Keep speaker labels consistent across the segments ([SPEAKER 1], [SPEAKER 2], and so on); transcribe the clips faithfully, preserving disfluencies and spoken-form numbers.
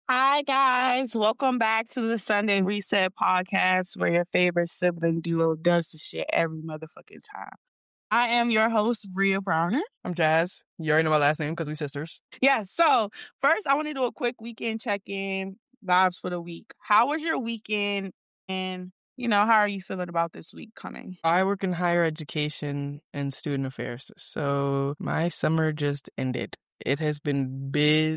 [SPEAKER 1] Hi, guys. Welcome back to the Sunday Reset podcast where your favorite sibling duo does the shit every motherfucking time. I am your host, Bria Browner.
[SPEAKER 2] I'm Jazz. You already know my last name because we sisters.
[SPEAKER 1] Yeah, so first, I want to do a quick weekend check in, vibes for the week. How was your weekend? And, you know, how are you feeling about this week coming?
[SPEAKER 2] I work in higher education and student affairs, so my summer just ended. It has been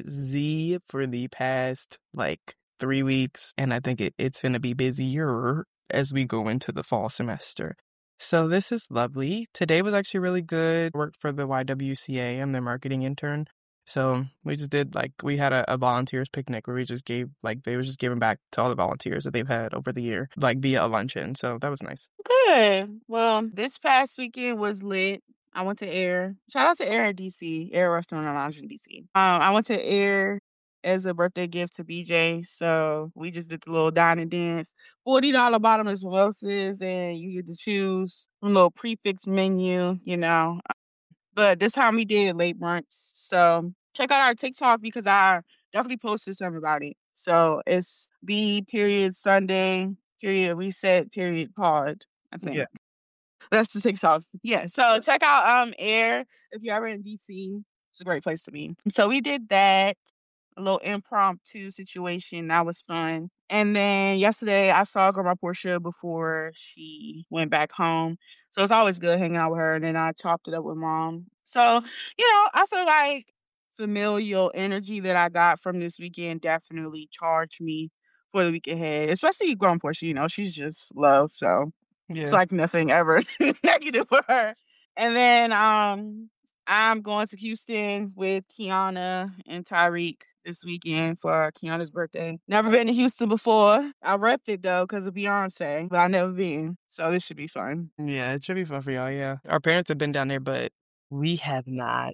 [SPEAKER 2] busy for the past like three weeks, and I think it, it's going to be busier as we go into the fall semester. So this is lovely. Today was actually really good. Worked for the Y W C A. I'm their marketing intern. So we just did like, we had a, a volunteers picnic where we just gave, like, they were just giving back to all the volunteers that they've had over the year, like via a luncheon. So that was nice.
[SPEAKER 1] Good. Well, this past weekend was lit. I went to Air. Shout out to Air in D C, Air Restaurant and Lounge in D C. Um, I went to Air as a birthday gift to B J. So we just did the little dine and dance. forty dollars bottomless mimosas, and you get to choose a little prefix menu, you know. But this time we did late brunch. So check out our TikTok because I definitely posted something about it. So it's B period Sunday period reset period pod, I think.
[SPEAKER 2] Yeah.
[SPEAKER 1] That's the TikTok. Yeah. So check out um Air if you're ever in D C. It's a great place to be. So we did that, a little impromptu situation. That was fun. And then yesterday I saw Grandma Portia before she went back home. So it's always good hanging out with her. And then I chopped it up with mom. So, you know, I feel like familial energy that I got from this weekend definitely charged me for the week ahead, especially Grandma Portia. You know, she's just love. So it's
[SPEAKER 2] Yeah.
[SPEAKER 1] like nothing ever negative for her. And then um I'm going to Houston with Kiana and Tyreek this weekend for Kiana's birthday. Never been to Houston before. I repped it though because of Beyonce, but I never been. So this should be fun.
[SPEAKER 2] Yeah, it should be fun for y'all. Yeah. Our parents have been down there, but we have not.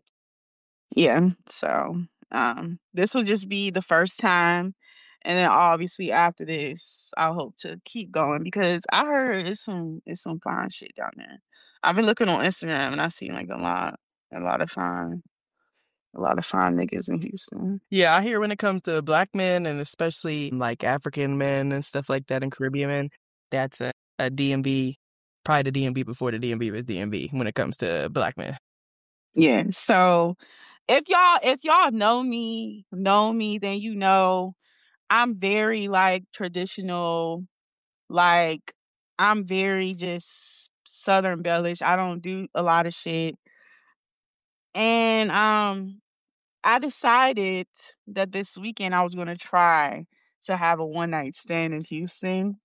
[SPEAKER 1] Yeah. So um this will just be the first time. And then obviously after this, I hope to keep going because I heard it's some it's some fine shit down there. I've been looking on Instagram and I see like a lot a lot of fine a lot of fine niggas in Houston.
[SPEAKER 2] Yeah, I hear when it comes to black men and especially like African men and stuff like that and Caribbean men, that's a, a D M V, probably the D M V before the D M V was D M V when it comes to black men.
[SPEAKER 1] Yeah. So if y'all if y'all know me, know me, then you know I'm very like traditional, like I'm very just Southern bellish. I don't do a lot of shit. And um I decided that this weekend I was gonna try to have a one night stand in Houston.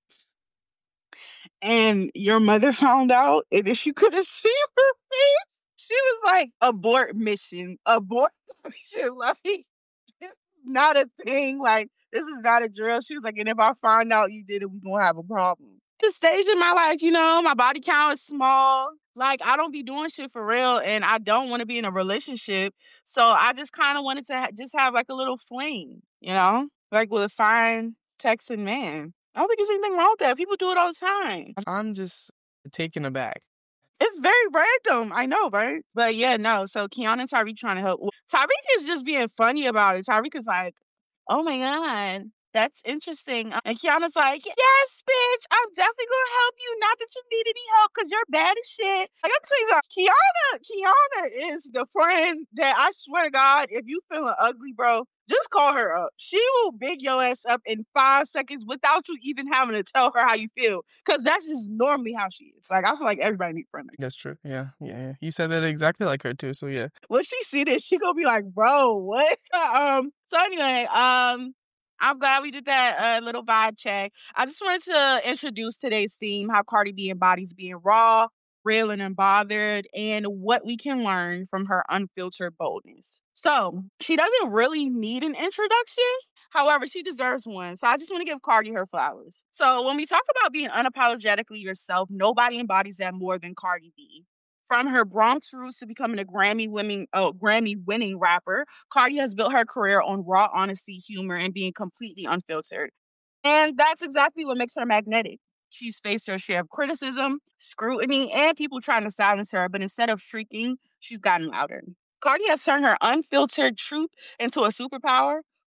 [SPEAKER 1] And your mother found out, and if you could have seen her face, she was like, abort mission, abort mission. Like, this is not a thing. Like, this is not a drill. She was like, and if I find out you did it, we're gonna have a problem. The stage in my life, you know, my body count is small. Like, I don't be doing shit for real, and I don't want to be in a relationship. So I just kind of wanted to ha- just have like a little fling, you know, like with a fine Texan man. I don't think there's anything wrong with that. People do it all the time.
[SPEAKER 2] I'm just taken aback.
[SPEAKER 1] It's very random. I know, right? But yeah, no. So Keanu and Tyreek trying to help. Tyreek is just being funny about it. Tyreek is like, oh my God, that's interesting. And Kiana's like, yes, bitch, I'm definitely gonna help you. Not that you need any help because you're bad as shit. Like, I'm telling you, something. Kiana, Kiana is the friend that I swear to God, if you feeling ugly, bro, just call her up. She will big your ass up in five seconds without you even having to tell her how you feel. Cause that's just normally how she is. Like, I feel like everybody needs a friend.
[SPEAKER 2] That's true. Yeah, yeah, yeah. You said that exactly like her too. So yeah.
[SPEAKER 1] When she see this, she gonna be like, bro, what? um. So anyway, um, I'm glad we did that uh, little vibe check. I just wanted to introduce today's theme: how Cardi B embodies being raw, real, and unbothered, and what we can learn from her unfiltered boldness. So she doesn't really need an introduction. However, she deserves one. So I just want to give Cardi her flowers. So when we talk about being unapologetically yourself, nobody embodies that more than Cardi B. From her Bronx roots to becoming a Grammy winning oh, Grammy winning rapper, Cardi has built her career on raw honesty, humor, and being completely unfiltered. And that's exactly what makes her magnetic. She's faced her share of criticism, scrutiny, and people trying to silence her, but instead of shrieking, she's gotten louder. Cardi has turned her unfiltered truth into a superpower.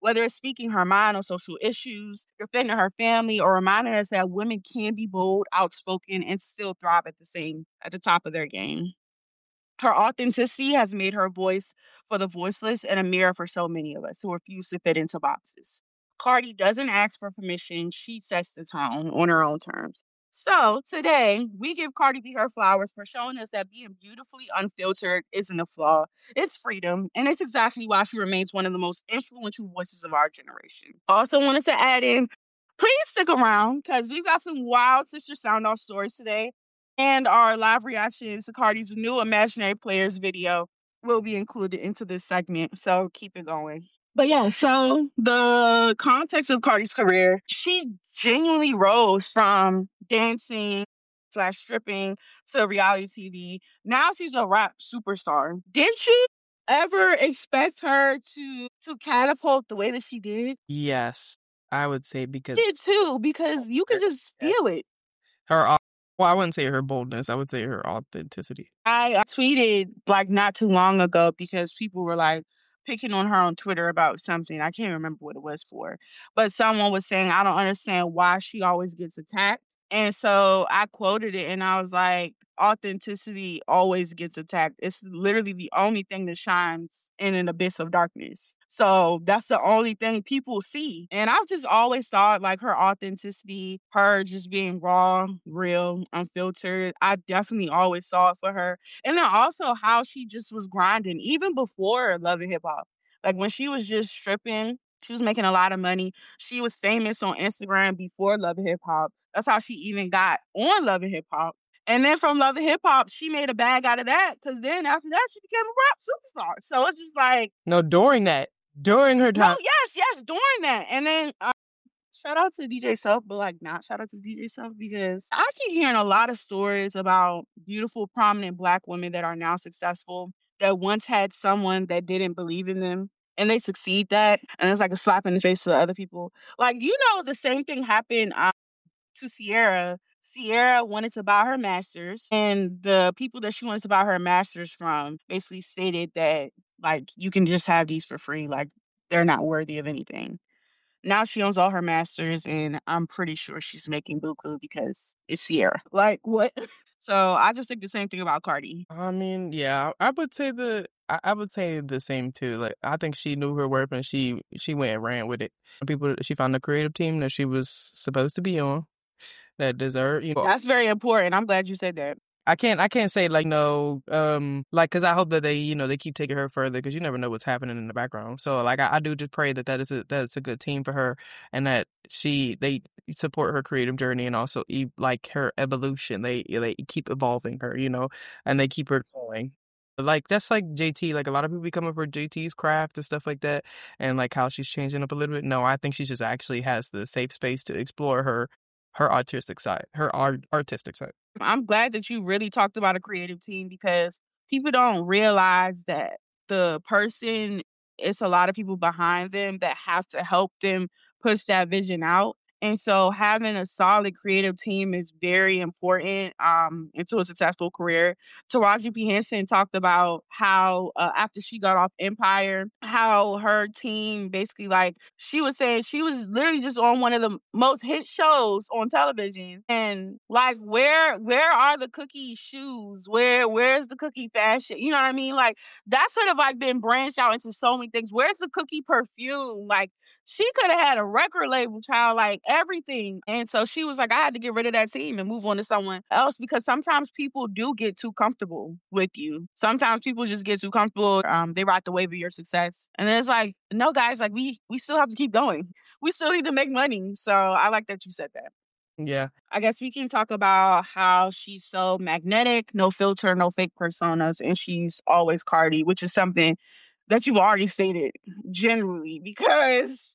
[SPEAKER 1] whether it's speaking her mind on social issues, defending her family, or reminding us that women can be bold, outspoken, and still thrive at the same at the top of their game. Her authenticity has made her voice for the voiceless and a mirror for so many of us who refuse to fit into boxes. Cardi doesn't ask for permission, she sets the tone on her own terms. So today, we give Cardi B her flowers for showing us that being beautifully unfiltered isn't a flaw. It's freedom, and it's exactly why she remains one of the most influential voices of our generation. Also, wanted to add in, please stick around because we've got some wild Sister Sound Off stories today, and our live reactions to Cardi's new Imaginary Players video will be included into this segment. So keep it going. But yeah, so the context of Cardi's career, she genuinely rose from dancing slash stripping to reality T V. Now she's a rap superstar. Didn't you ever expect her to to catapult the way that she did?
[SPEAKER 2] Yes, I would say because
[SPEAKER 1] Did too, because you could
[SPEAKER 2] her,
[SPEAKER 1] just
[SPEAKER 2] yeah,
[SPEAKER 1] feel it.
[SPEAKER 2] her au- well, I wouldn't say her boldness. I would say her authenticity.
[SPEAKER 1] I uh, tweeted like not too long ago because people were like picking on her on Twitter about something. I can't remember what it was for, but someone was saying, I don't understand why she always gets attacked. And so I quoted it and I was like, authenticity always gets attacked. It's literally the only thing that shines in an abyss of darkness. So that's the only thing people see. And I've just always thought like her authenticity, her just being raw, real, unfiltered. I definitely always saw it for her. And then also how she just was grinding even before Love and Hip Hop. Like when she was just stripping, she was making a lot of money. She was famous on Instagram before Love and Hip Hop. That's how she even got on Love and Hip Hop. And then from Love and Hip Hop, she made a bag out of that because then after that, she became a rap superstar. So it's just like,
[SPEAKER 2] No, during that, during her
[SPEAKER 1] no,
[SPEAKER 2] time.
[SPEAKER 1] yes, yes, during that. And then uh, shout out to D J Self, but like not shout out to D J Self because I keep hearing a lot of stories about beautiful, prominent black women that are now successful that once had someone that didn't believe in them and they succeed that. And it's like a slap in the face to other people. Like, you know, the same thing happened uh, to Sierra. Sierra wanted to buy her master's, and the people that she wanted to buy her master's from basically stated that, like, you can just have these for free. Like, they're not worthy of anything. Now she owns all her masters, and I'm pretty sure she's making buku because it's Sierra. Like, what? So I just think the same thing about Cardi.
[SPEAKER 2] I mean, yeah, I would say the I, I would say the same too. Like I think she knew her worth and she she went and ran with it. People she found the creative team that she was supposed to be on that deserve you know
[SPEAKER 1] That's very important. I'm glad you said that.
[SPEAKER 2] I can't I can't say like no um like because I hope that they you know they keep taking her further because you never know what's happening in the background. So like I, I do just pray that that is a that it's a good team for her and that she they support her creative journey and also e- like her evolution. They they keep evolving her, you know, and they keep her going. Like that's like J T. Like a lot of people be coming for J T's craft and stuff like that, and like how she's changing up a little bit. No, I think she just actually has the safe space to explore her her artistic side, her art artistic side.
[SPEAKER 1] I'm glad that you really talked about a creative team because people don't realize that the person, it's a lot of people behind them that have to help them push that vision out. And so having a solid creative team is very important um, into a successful career. Taraji P. Henson talked about how uh, after she got off Empire, how her team basically like she was saying she was literally just on one of the most hit shows on television, and like where where are the cookie shoes? Where where's the cookie fashion? You know what I mean? Like that could have like been branched out into so many things. Where's the cookie perfume? Like she could have had a record label, child, like everything. And so she was like, I had to get rid of that team and move on to someone else because sometimes people do get too comfortable with you. Sometimes people just get too comfortable. Um, they ride the wave of your success. And then it's like, no, guys, like we we still have to keep going. We still need to make money. So I like that you said that.
[SPEAKER 2] Yeah.
[SPEAKER 1] I guess we can talk about how she's so magnetic, no filter, no fake personas, and she's always Cardi, which is something that you've already stated generally because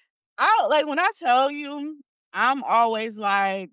[SPEAKER 1] I like when I tell you, I'm always like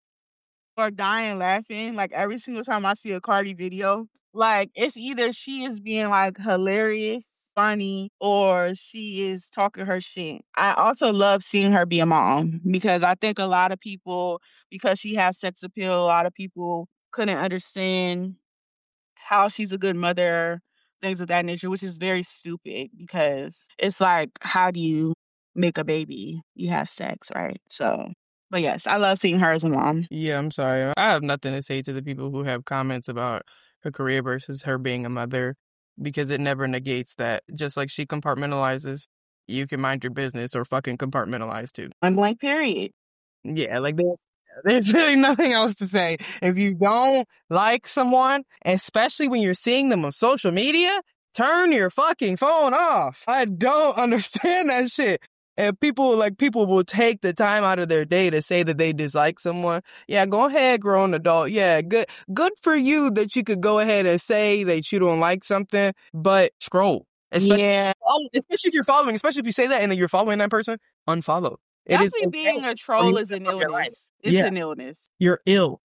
[SPEAKER 1] or dying laughing like every single time I see a Cardi video. Like it's either she is being like hilarious, funny, or she is talking her shit. I also love seeing her be a mom because I think a lot of people, because she has sex appeal, a lot of people couldn't understand how she's a good mother, things of that nature, which is very stupid because it's like, how do you make a baby? You have sex, right? So, but yes, I love seeing her as a mom.
[SPEAKER 2] Yeah, I'm sorry. I have nothing to say to the people who have comments about her career versus her being a mother because it never negates that. Just like she compartmentalizes, you can mind your business or fucking compartmentalize too.
[SPEAKER 1] Point blank, period.
[SPEAKER 2] Yeah, like there's, there's really nothing else to say. If you don't like someone, especially when you're seeing them on social media, turn your fucking phone off. I don't understand that shit. And people, like, people will take the time out of their day to say that they dislike someone. Yeah, go ahead, grown adult. Yeah, good, good for you that you could go ahead and say that you don't like something, but scroll. Especially,
[SPEAKER 1] Yeah.
[SPEAKER 2] especially if you're following, especially if you say that and then you're following that person, unfollow. It is
[SPEAKER 1] Definitely being
[SPEAKER 2] okay
[SPEAKER 1] a
[SPEAKER 2] for you
[SPEAKER 1] troll
[SPEAKER 2] to
[SPEAKER 1] is an
[SPEAKER 2] live your life.
[SPEAKER 1] illness. It's
[SPEAKER 2] Yeah,
[SPEAKER 1] an illness.
[SPEAKER 2] you're ill.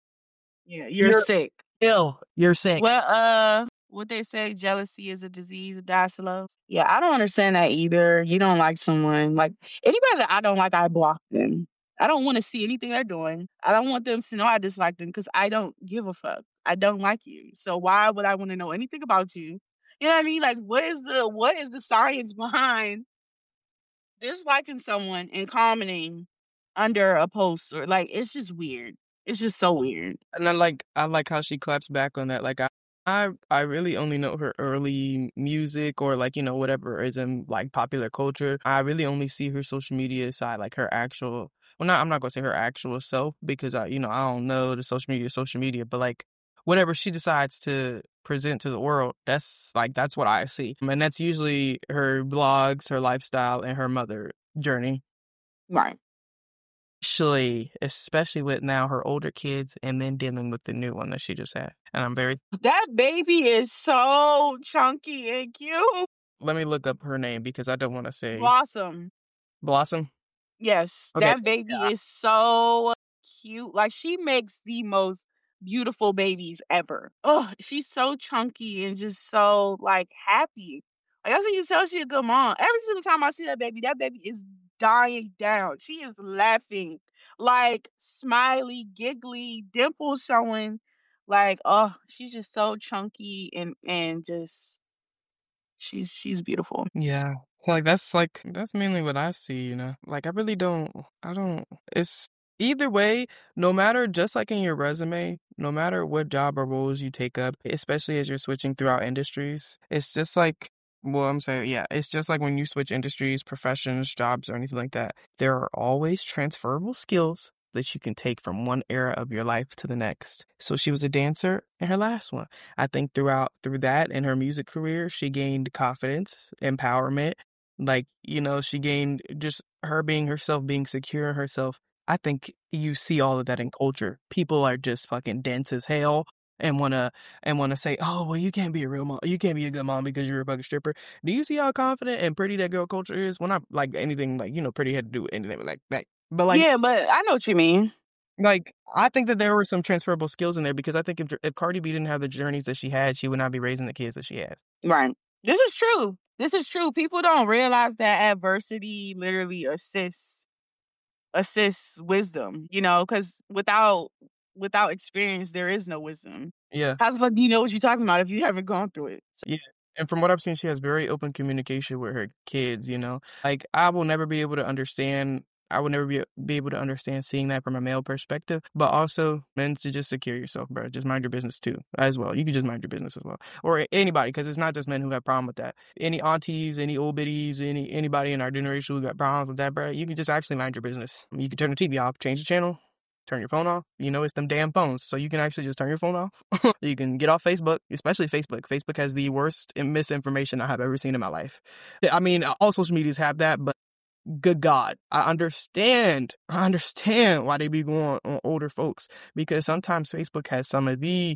[SPEAKER 1] Yeah, you're,
[SPEAKER 2] You're
[SPEAKER 1] sick.
[SPEAKER 2] ill. You're sick.
[SPEAKER 1] Well, uh, what they say, jealousy is a disease that dies slow. Yeah, I don't understand that either. You don't like someone. Like, anybody that I don't like, I block them. I don't want to see anything they're doing. I don't want them to know I dislike them because I don't give a fuck. I don't like you. So why would I want to know anything about you? You know what I mean? Like, what is the what is the science behind disliking someone and commenting under a post? Or like, it's just weird. It's just so weird.
[SPEAKER 2] And I like I like how she claps back on that. Like I I I really only know her early music or like, you know, whatever is in like popular culture. I really only see her social media side, like her actual well not I'm not gonna say her actual self because I you know, I don't know the social media social media, but like whatever she decides to present to the world, that's like that's what I see. And that's usually her blogs, her lifestyle, and her mother journey.
[SPEAKER 1] Right.
[SPEAKER 2] Especially, especially with now her older kids and then dealing with the new one that she just had. And I'm very...
[SPEAKER 1] That baby is so chunky and cute.
[SPEAKER 2] Let me look up her name because I don't want to say...
[SPEAKER 1] Blossom.
[SPEAKER 2] Blossom?
[SPEAKER 1] Yes,
[SPEAKER 2] Okay.
[SPEAKER 1] that baby
[SPEAKER 2] Yeah.
[SPEAKER 1] is so cute. Like, she makes the most beautiful babies ever. Oh, she's so chunky and just so, like, happy. Like, that's when you tell she's a good mom. Every single time I see that baby, that baby is dying down. She is laughing, like, smiley, giggly, dimples showing. Like, oh, she's just so chunky and and just she's she's beautiful.
[SPEAKER 2] Yeah. So like that's like that's mainly what I see, you know. Like I really don't I don't it's either way, no matter just like in your resume, no matter what job or roles you take up, especially as you're switching throughout industries, it's just like well, I'm saying, yeah, it's just like when you switch industries, professions, jobs, or anything like that, there are always transferable skills that you can take from one era of your life to the next. So she was a dancer in her last one. I think throughout through that in her music career, she gained confidence, empowerment. Like, you know, she gained just her being herself, being secure in herself. I think you see all of that in culture. People are just fucking dense as hell and wanna and wanna say, oh well, you can't be a real mom, you can't be a good mom because you're a fucking stripper. Do you see how confident and pretty that girl culture is? Well, not like anything like you know, pretty had to do with anything like that. But like,
[SPEAKER 1] Yeah, but I know what you mean.
[SPEAKER 2] like I think that there were some transferable skills in there because I think if if Cardi B didn't have the journeys that she had, she would not be raising the kids that she has.
[SPEAKER 1] Right. This is true. This is true. People don't realize that adversity literally assists assists wisdom, you know, because without without experience there is no wisdom.
[SPEAKER 2] Yeah.
[SPEAKER 1] How the fuck do you know what you're talking about if you haven't gone through it?
[SPEAKER 2] Yeah. And from what I've seen, she has very open communication with her kids, you know. Like, I will never be able to understand, I will never be, be able to understand seeing that from a male perspective, but also men to just secure yourself, bro. Just mind your business too, as well. You can just mind your business as well. Or anybody, because it's not just men who have problem with that. Any aunties, any old biddies, any anybody in our generation who got problems with that, bro, you can just actually mind your business. You can turn the T V off, change the channel, turn your phone off. You know, it's them damn phones. So you can actually just turn your phone off. You can get off Facebook, especially Facebook. Facebook has the worst misinformation I have ever seen in my life. I mean, all social medias have that, but good God, I understand. I understand why they be going on older folks because sometimes Facebook has some of the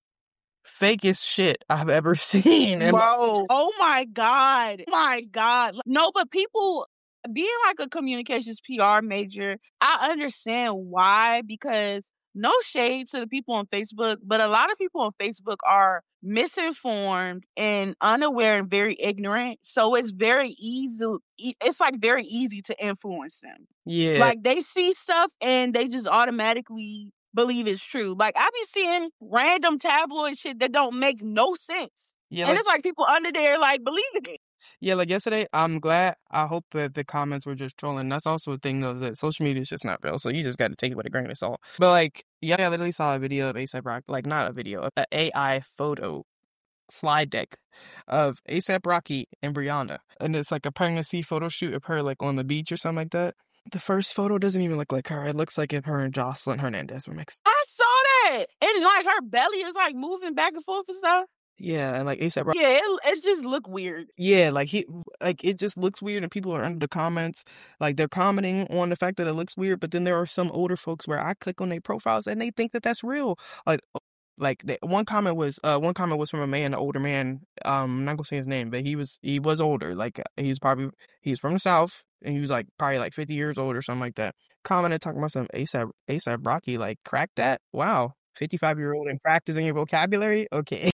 [SPEAKER 2] fakest shit I've ever seen. And
[SPEAKER 1] Bro, oh my God. My God. No, but people being like a communications P R major, I understand why because no shade to the people on Facebook, but a lot of people on Facebook are misinformed and unaware and very ignorant. So it's very easy. It's like very easy to influence them.
[SPEAKER 2] yeah,
[SPEAKER 1] Like they see stuff and they just automatically believe it's true. Like I be seeing random tabloid shit that don't make no sense.
[SPEAKER 2] Yeah,
[SPEAKER 1] And
[SPEAKER 2] like
[SPEAKER 1] it's like people under there like believing it.
[SPEAKER 2] yeah, like yesterday, I'm glad. I hope that the comments were just trolling. That's also a thing though, that social media is just not real. So you just got to take it with a grain of salt. But like, yeah, I literally saw a video of ASAP Rocky, like not a video, an A I photo slide deck of ASAP Rocky and Brianna, and it's like a pregnancy photo shoot of her like on the beach or something like that. The first photo doesn't even look like her. It looks like if her and Jocelyn Hernandez were mixed.
[SPEAKER 1] I saw that. And like her belly is like moving back and forth and stuff.
[SPEAKER 2] Yeah, and like ASAP Rocky.
[SPEAKER 1] Yeah, it, it just looked weird.
[SPEAKER 2] Yeah, like he, like it just looks weird, and people are under the comments, like they're commenting on the fact that it looks weird. But then there are some older folks where I click on their profiles and they think that that's real. Like, like the, one comment was, uh, one comment was from a man, an older man. Um, I'm not gonna say his name, but he was he was older. Like he's probably he's from the South, and he was like probably like fifty years old or something like that. Commented talking about some ASAP ASAP Rocky, like crack that. Wow, fifty-five year old and practicing your vocabulary. Okay.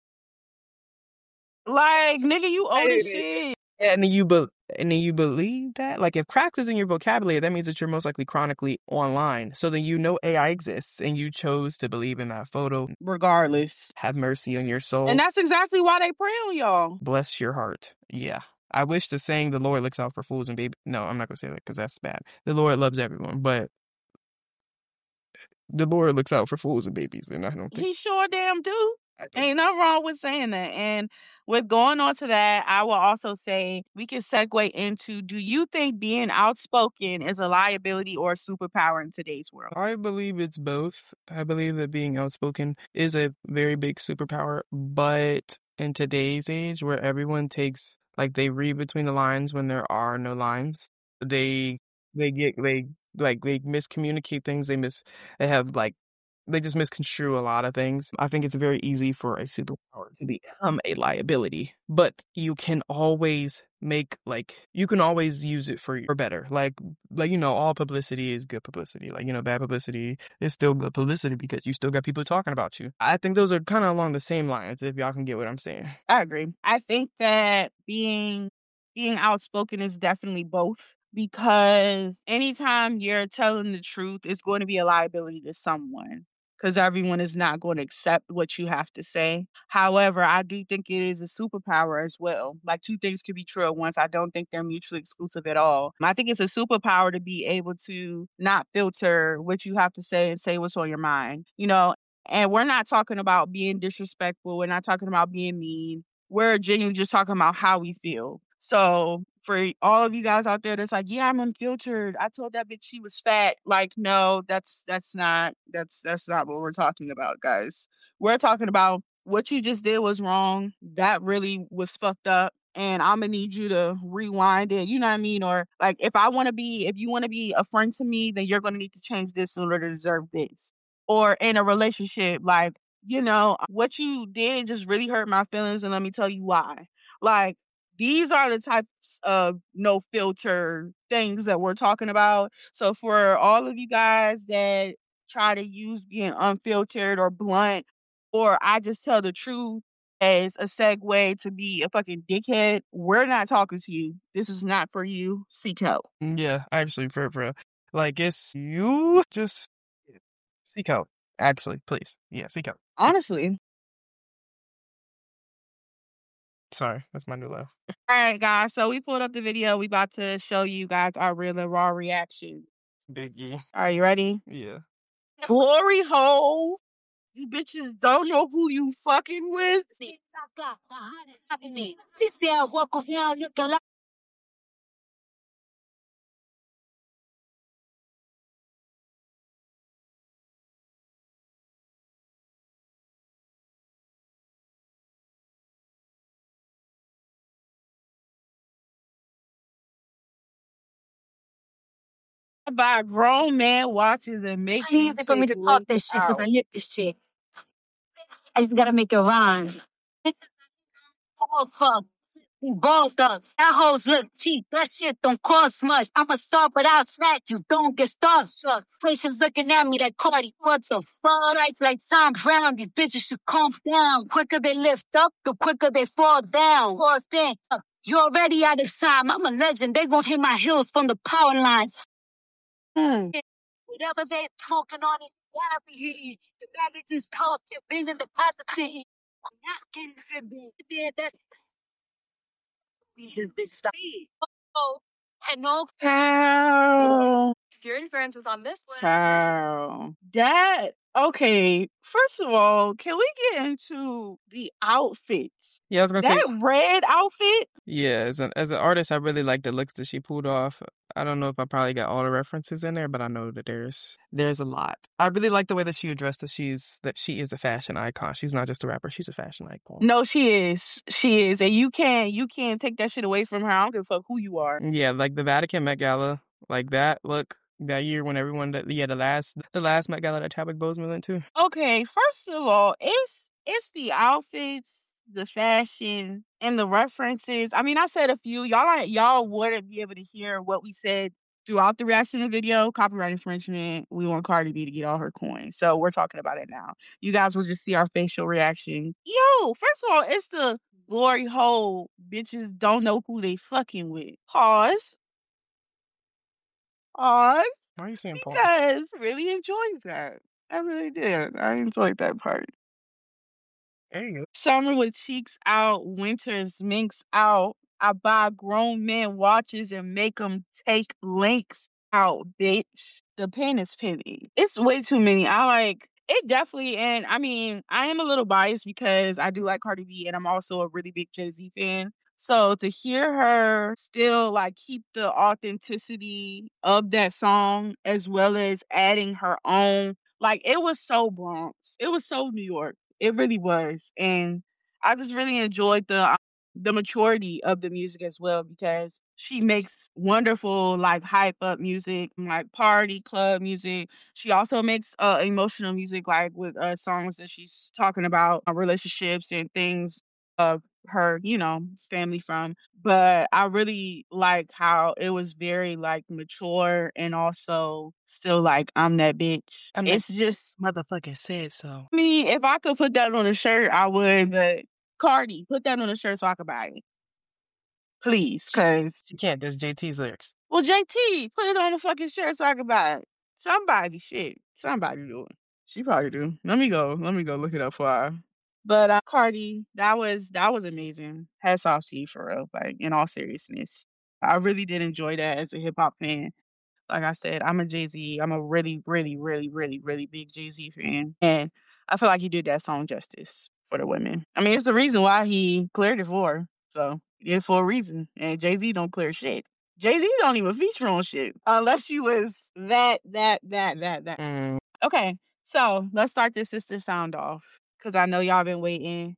[SPEAKER 1] Like, nigga, you old as shit.
[SPEAKER 2] And then you be- and then you believe that? Like, if crack is in your vocabulary, that means that you're most likely chronically online. So then you know A I exists, and you chose to believe in that photo.
[SPEAKER 1] Regardless.
[SPEAKER 2] Have mercy on your soul.
[SPEAKER 1] And that's exactly why they prey on y'all.
[SPEAKER 2] Bless your heart. Yeah. I wish the saying, the Lord looks out for fools and babies. No, I'm not going to say that because that's bad. The Lord loves everyone, but the Lord looks out for fools and babies, and I don't think...
[SPEAKER 1] He sure damn do. Ain't nothing wrong with saying that. And with going on to that, I will also say we can segue into, do you think being outspoken is a liability or a superpower in today's world?
[SPEAKER 2] I believe it's both. I believe that being outspoken is a very big superpower, but in today's age where everyone takes, like, they read between the lines when there are no lines, they they get they like they miscommunicate things, they miss they have like they just misconstrue a lot of things. I think it's very easy for a superpower to become a liability, but you can always make, like, you can always use it for, for better. Like, like, you know, all publicity is good publicity. Like, you know, bad publicity is still good publicity because you still got people talking about you. I think those are kind of along the same lines, if y'all can get what I'm saying.
[SPEAKER 1] I agree. I think that being being outspoken is definitely both, because anytime you're telling the truth, it's going to be a liability to someone, because everyone is not going to accept what you have to say. However, I do think it is a superpower as well. Like, two things can be true at once. I don't think they're mutually exclusive at all. I think it's a superpower to be able to not filter what you have to say and say what's on your mind. You know, and we're not talking about being disrespectful. We're not talking about being mean. We're genuinely just talking about how we feel. So for all of you guys out there that's like, yeah, I'm unfiltered. I told that bitch she was fat. Like, no, that's that's not that's that's not what we're talking about, guys. We're talking about what you just did was wrong. That really was fucked up. And I'm gonna need you to rewind it. You know what I mean? Or like, if I want to be, if you want to be a friend to me, then you're gonna need to change this in order to deserve this. Or in a relationship, like, you know, what you did just really hurt my feelings, and let me tell you why. Like, these are the types of no filter things that we're talking about. So for all of you guys that try to use being unfiltered or blunt, or I just tell the truth as a segue to be a fucking dickhead, we're not talking to you. This is not for you. Seek help.
[SPEAKER 2] Yeah, actually, for for like, it's you just seek help. Actually, please. Yeah, seek help.
[SPEAKER 1] Honestly.
[SPEAKER 2] Sorry, that's my new low.
[SPEAKER 1] All right, guys. So we pulled up the video. We about to show you guys our real and raw reaction.
[SPEAKER 2] Biggie.
[SPEAKER 1] Are you ready?
[SPEAKER 2] Yeah.
[SPEAKER 1] Glory hole. You bitches don't know who you fucking with. By grown man watches and makes
[SPEAKER 3] It's easy for me to talk this shit because I knit this shit. I just gotta make it rhyme. Oh fuck. We both up. That hoes look cheap. That shit don't cost much. I'ma start without scratch. You don't get starstruck. Patients looking at me like Cardi. What the fuck? Life like Tom Brown. These bitches should calm down. Quicker they lift up, the quicker they fall down. Poor thing. You already out of time. I'm a legend. They gon' hit my heels from the power lines.
[SPEAKER 1] Mm.
[SPEAKER 3] Whatever they smoking on it, gotta be hitting. The bag is just talk, you're bringing the positive.
[SPEAKER 1] How? If your inference is on this list. How? That okay. First of all, can we get into the outfits?
[SPEAKER 2] Yeah, I was gonna say,
[SPEAKER 1] That red outfit.
[SPEAKER 2] yeah, as an as an artist, I really like the looks that she pulled off. I don't know if I probably got all the references in there, but I know that there's there's a lot. I really like the way that she addressed that she's that she is a fashion icon. She's not just a rapper; she's a fashion icon.
[SPEAKER 1] No, she is. She is, and you can't you can't take that shit away from her. I don't give a fuck who you are.
[SPEAKER 2] Yeah, like the Vatican Met Gala, like that look that year when everyone that yeah the last the last Met Gala that Chadwick Boseman went to.
[SPEAKER 1] Okay, first of all, it's it's the outfits, the fashion, and the references. I mean, I said a few. Y'all like y'all wouldn't be able to hear what we said throughout the reaction of the video. Copyright infringement. We want Cardi B to get all her coins. So we're talking about it now. You guys will just see our facial reactions. Yo, first of all, it's the glory hole bitches don't know who they fucking with. Pause. Pause.
[SPEAKER 2] Why are you saying Paul?
[SPEAKER 1] Because I really enjoyed that. I really did. I enjoyed that part.
[SPEAKER 2] There you go.
[SPEAKER 1] Summer with cheeks out, winter's minks out. I buy grown men watches and make 'em take links out, bitch. The pen is penny. It's way too many. I like it definitely, and I mean, I am a little biased because I do like Cardi B and I'm also a really big Jay-Z fan. So to hear her still like keep the authenticity of that song as well as adding her own, like it was so Bronx. It was so New York. It really was. And I just really enjoyed the um, the maturity of the music as well because she makes wonderful like hype up music, like party club music. She also makes uh emotional music like with uh songs that she's talking about uh, relationships and things of her, you know, family from. But I really like how it was very like mature and also still like I'm that bitch.
[SPEAKER 2] I'm
[SPEAKER 1] It's just
[SPEAKER 2] motherfucker said so.
[SPEAKER 1] me, if I could put that on a shirt, I would. But Cardi, put that on a shirt so I could buy it, please.
[SPEAKER 2] She
[SPEAKER 1] Cause
[SPEAKER 2] she can't. There's J T's lyrics.
[SPEAKER 1] well, J T, put it on a fucking shirt so I could buy it. Somebody, shit, somebody do it. She probably do. Let me go. Let me go look it up for her. But uh, Cardi, that was that was amazing. Hats off to you for real. Like in all seriousness, I really did enjoy that as a hip hop fan. Like I said, I'm a Jay-Z. I'm a really, really, really, really, really big Jay-Z fan. And I feel like he did that song justice for the women. I mean, it's the reason why he cleared it for her. So he did it for a reason. And Jay-Z don't clear shit. Jay-Z don't even feature on shit. Unless you was that, that, that, that, that.
[SPEAKER 2] Mm.
[SPEAKER 1] Okay. So let's start this sister sound off. Cause I know y'all been waiting.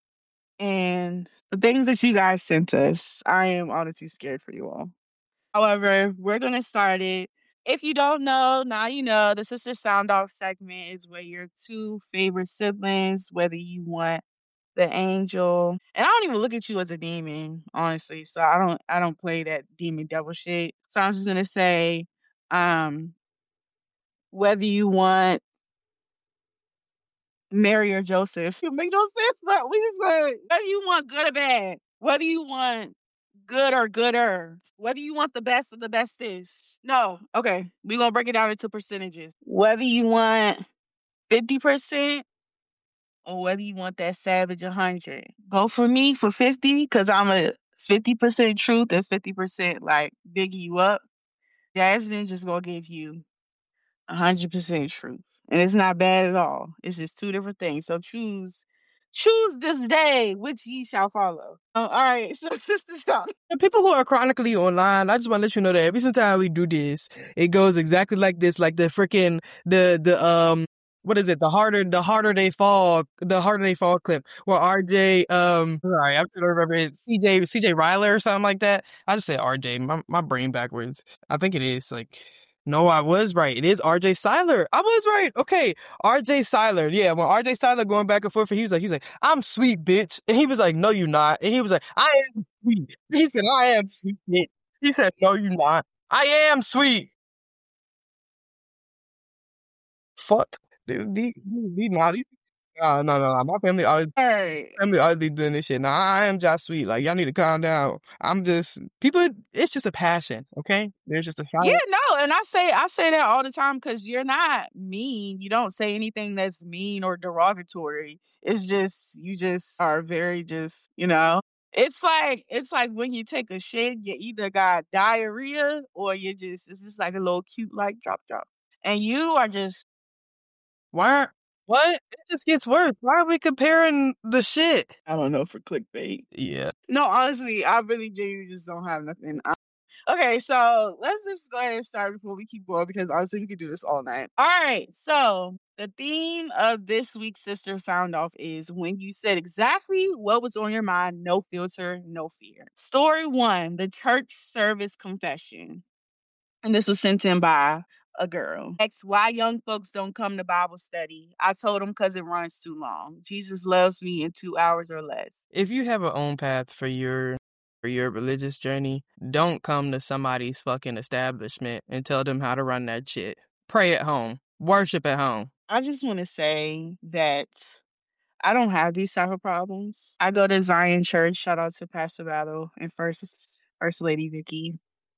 [SPEAKER 1] And the things that you guys sent us, I am honestly scared for you all. However, we're gonna start it. If you don't know, now you know. The Sister Sound Off segment is where your two favorite siblings, whether you want the angel, and I don't even look at you as a demon, honestly. So I don't, I don't play that demon devil shit. So I'm just gonna say, um, whether you want Mary or Joseph, it make no sense. But we just say whether you want good or bad, whether you want good or gooder, whether you want the best or the bestest. No, okay, we gonna break it down into percentages. Whether you want fifty percent or whether you want that savage one hundred. Go for me for fifty because I'm a fifty percent truth and fifty percent like biggie you up. Jasmine just gonna give you one hundred percent truth. And it's not bad at all. It's just two different things. So choose choose this day which ye shall follow. Um, all right, so sister stop.
[SPEAKER 2] And people who are chronically online, I just want to let you know that every single time we do this, it goes exactly like this, like the freaking the the um what is it? The harder the harder they fall, the harder they fall clip where R J um sorry, I'm trying to remember it. C J C J Ryler or something like that. I just say R J. My my brain backwards. I think it is like. No, I was right. It is R J Cyler. I was right. Okay. R J Cyler. Yeah, when R J Cyler going back and forth, he was like, he was like, I'm sweet, bitch. And he was like, no, you're not. And he was like, I am sweet. He said, I am sweet, bitch. He said, no, you're not. I am sweet. Fuck. These, these, these naughty. Oh, no, no, no. My family always,
[SPEAKER 1] Hey.
[SPEAKER 2] family always be doing this shit. Now, I am Josh Sweet. Like, y'all need to calm down. I'm just, people, it's just a passion, okay? There's just a
[SPEAKER 1] Yeah,
[SPEAKER 2] fire.
[SPEAKER 1] no, and I say I say that all the time because you're not mean. You don't say anything that's mean or derogatory. It's just you just are very just, you know. It's like it's like when you take a shit, you either got diarrhea or you just it's just like a little cute like drop drop. And you are just
[SPEAKER 2] Why? What? It just gets worse. Why are we comparing the shit?
[SPEAKER 1] I don't know for clickbait.
[SPEAKER 2] Yeah.
[SPEAKER 1] No, honestly, I really genuinely just don't have nothing. I- okay, so let's just go ahead and start before we keep going because honestly, we could do this all night. All right, so the theme of this week's Sister Sound Off is when you said exactly what was on your mind, no filter, no fear. Story one, the church service confession. And this was sent in by a girl. Next, why young folks don't come to Bible study. I told them because it runs too long. Jesus loves me in two hours or less.
[SPEAKER 2] If you have a own path for your for your religious journey, don't come to somebody's fucking establishment and tell them how to run that shit. Pray at home. Worship at home.
[SPEAKER 1] I just want to say that I don't have these type of problems. I go to Zion Church. Shout out to Pastor Battle and First First Lady Vicky.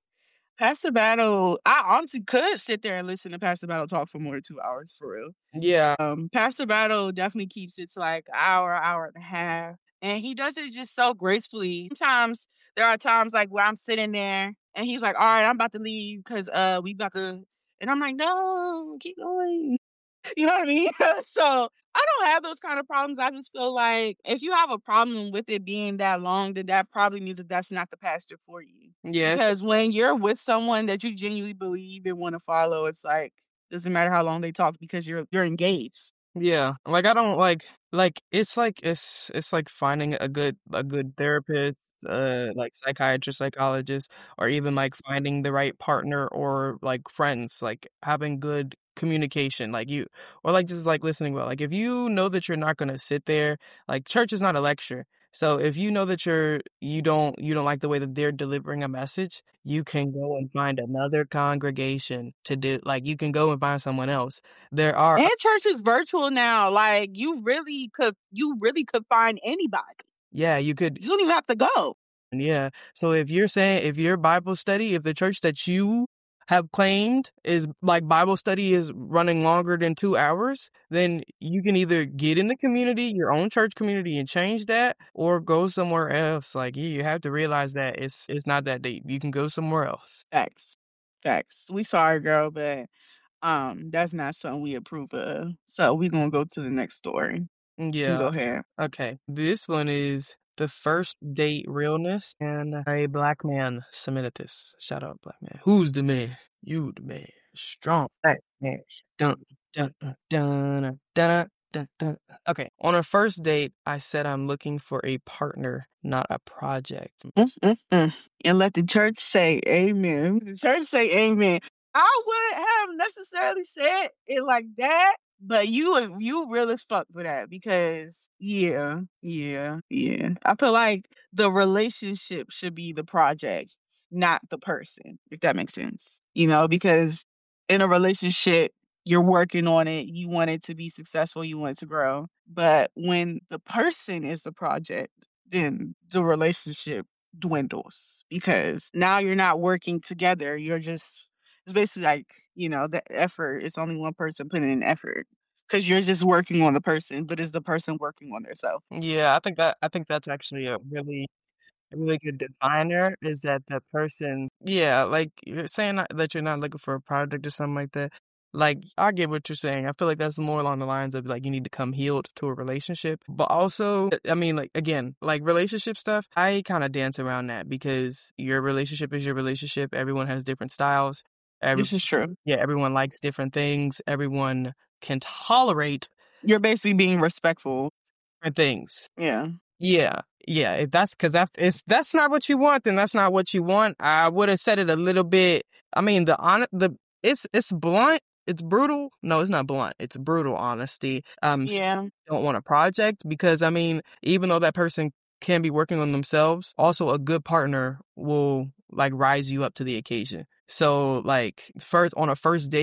[SPEAKER 1] Pastor Battle, I honestly could sit there and listen to Pastor Battle talk for more than two hours for real.
[SPEAKER 2] Yeah.
[SPEAKER 1] Um, Pastor Battle definitely keeps it to like an hour, hour and a half, and he does it just so gracefully. Sometimes there are times like where I'm sitting there and he's like, "All right, I'm about to leave because uh we about to," and I'm like, "No, keep going." You know what I mean? So I don't have those kind of problems. I just feel like if you have a problem with it being that long, then that probably means that that's not the pastor for you.
[SPEAKER 2] Yeah.
[SPEAKER 1] Because when you're with someone that you genuinely believe and want to follow, it's like doesn't matter how long they talk because you're you're engaged.
[SPEAKER 2] Yeah. Like I don't like like it's like it's it's like finding a good a good therapist, uh like psychiatrist, psychologist, or even like finding the right partner or like friends, like having good communication, like you or like just like listening well. Like if you know that you're not gonna sit there, like church is not a lecture. So if you know that you're you don't you don't like the way that they're delivering a message, you can go and find another congregation to do like you can go and find someone else. There are
[SPEAKER 1] And church is virtual now. Like you really could you really could find anybody.
[SPEAKER 2] yeah, you could
[SPEAKER 1] You don't even have to go.
[SPEAKER 2] yeah. So if you're saying if your Bible study, if the church that you have claimed is like Bible study is running longer than two hours, then you can either get in the community, your own church community, and change that, or go somewhere else. Like you, you have to realize that it's it's not that deep. You can go somewhere else.
[SPEAKER 1] Facts. Facts. We sorry, girl, but um, that's not something we approve of. So we're gonna go to the next story. You can
[SPEAKER 2] Yeah.
[SPEAKER 1] go ahead.
[SPEAKER 2] Okay. This one is the first date realness, and a black man submitted this. Shout out, black man. Who's the man? You the man. Strong black man. Dun dun dun dun dun dun dun. Okay. On a first date, I said I'm looking for a partner, not a project.
[SPEAKER 1] Mm-mm-mm. And let the church say amen. The church say amen. I wouldn't have necessarily said it like that, but you you real as fuck for that because yeah, yeah, yeah. I feel like the relationship should be the project, not the person, if that makes sense. You know, because in a relationship, you're working on it, you want it to be successful, you want it to grow. But when the person is the project, then the relationship dwindles because now you're not working together. You're just, it's basically like, you know, the effort, it's only one person putting in effort because you're just working on the person, but is the person working on themselves?
[SPEAKER 2] Yeah, I think that I think that's actually a really a really good definer is that the person, yeah, like you're saying that that you're not looking for a project or something like that. Like, I get what you're saying. I feel like that's more along the lines of like you need to come healed to a relationship. But also, I mean, like, again, like relationship stuff, I kind of dance around that because your relationship is your relationship. Everyone has different styles. Every,
[SPEAKER 1] This is true.
[SPEAKER 2] yeah, everyone likes different things. Everyone can tolerate
[SPEAKER 1] You're basically being respectful.
[SPEAKER 2] different things.
[SPEAKER 1] Yeah.
[SPEAKER 2] Yeah, yeah. If that's because if that's not what you want, then that's not what you want. I would have said it a little bit. I mean, the on the it's it's blunt. It's brutal. No, it's not blunt. It's brutal honesty. Um,
[SPEAKER 1] Yeah.
[SPEAKER 2] don't want a project because I mean, even though that person can be working on themselves, also a good partner will like rise you up to the occasion. So like first on a first date,